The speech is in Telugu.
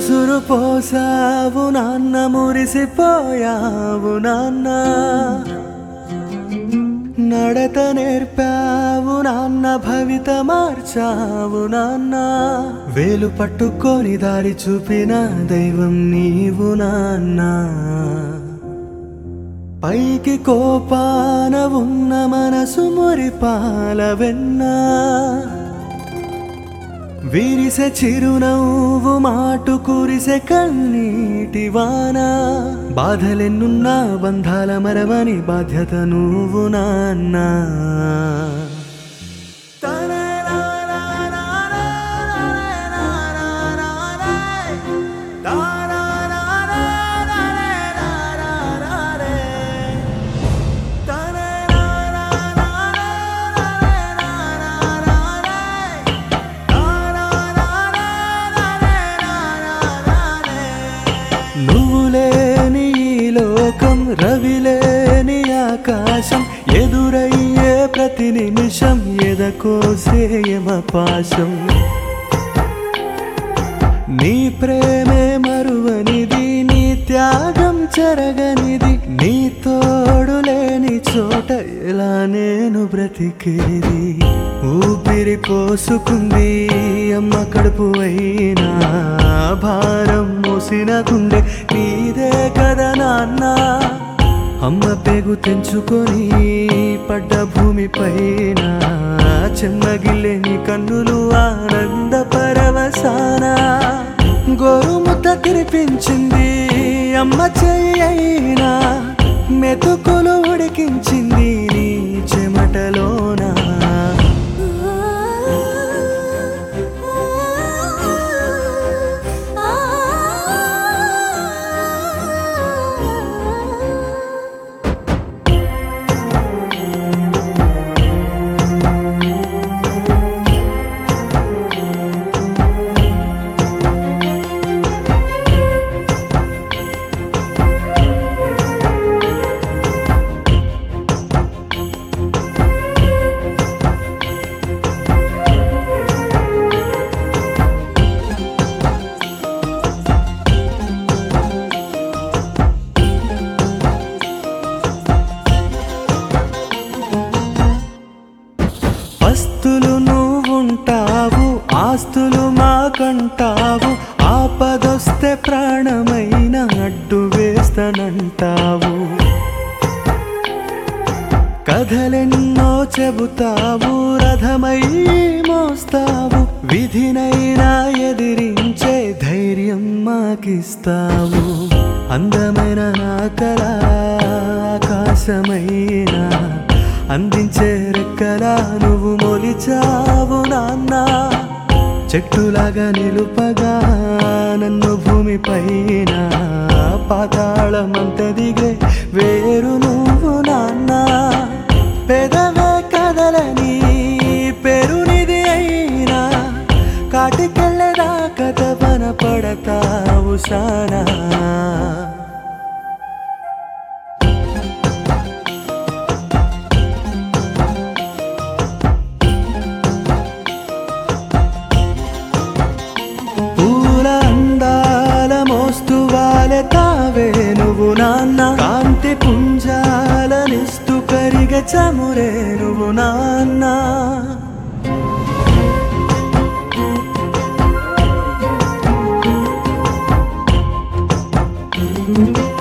ఉసురు పోసావు నాన్న, మురిసిపోయావు నాన్న. నడత నేర్పావు నాన్న, భవిత మార్చావు నాన్న. వేలు పట్టుకొని దారి చూపిన దైవం నీవు నాన్న. పైకి కోపాన ఉన్న మనసు మురిపాల వెన్న. విరిసె చిరునవ్వు మాటు కురిసె కన్నీటి వాన. బాధలెన్నున్నా బంధాల మరవని బాధ్యత నువ్వు నాన్న. నువ్వులేని ఈ లోకం, రవిలేని ఆకాశం. ఎదురయ్యే ప్రతి నిమిషం ఎదకోసేయమ పాశం. నీ ప్రేమే మరువనిది, నీ త్యాగం చెరగనిది. నీ తోడు లేని చోట ఎలా నేను బ్రతికేది. ఊపిరి పోసుకుంది అమ్మ కడుపు అయినా, భారం మోసిన గుండె నీదే కదా నాన్న. అమ్మ పేగు తెంచుకొని పడ్డ భూమి పైన, చెమ్మగిల్లే నీ కన్నులు ఆనంద పరవశాన. గోరుముద్ద తినిపించింది అమ్మ చెయ్యైనా, మెతుకులు ఉడికించింది నీ చెమటలోనా. ఆస్తులు నువ్వుంటావు, ఆస్తులు మాకంటావు. ఆపదొస్తే ప్రాణమైన అడ్డు వేస్తానంటావు. కథలెన్నో చెబుతావు, రథమై మోస్తావు. విధినైనా ఎదిరించే ధైర్యం మాకిస్తావు. అందమైన నా కళ ఆకాశమైనా అందించే రెక్కలా నువ్వు మొలిచావు నాన్న. చెట్టులాగా నిలుపగా నన్ను భూమి పైన, పాతాళమంత దిగే వేరు నువ్వు నాన్న. పెదవే కదలని పెరునిది అయినా, కాటికెళ్ళేదాకా తపన పడతావు సానా. తావే నువ్వు నాన్న, కాంతి పుంజాలనిస్తూ కరిగే చమురే నువ్వు నాన్న.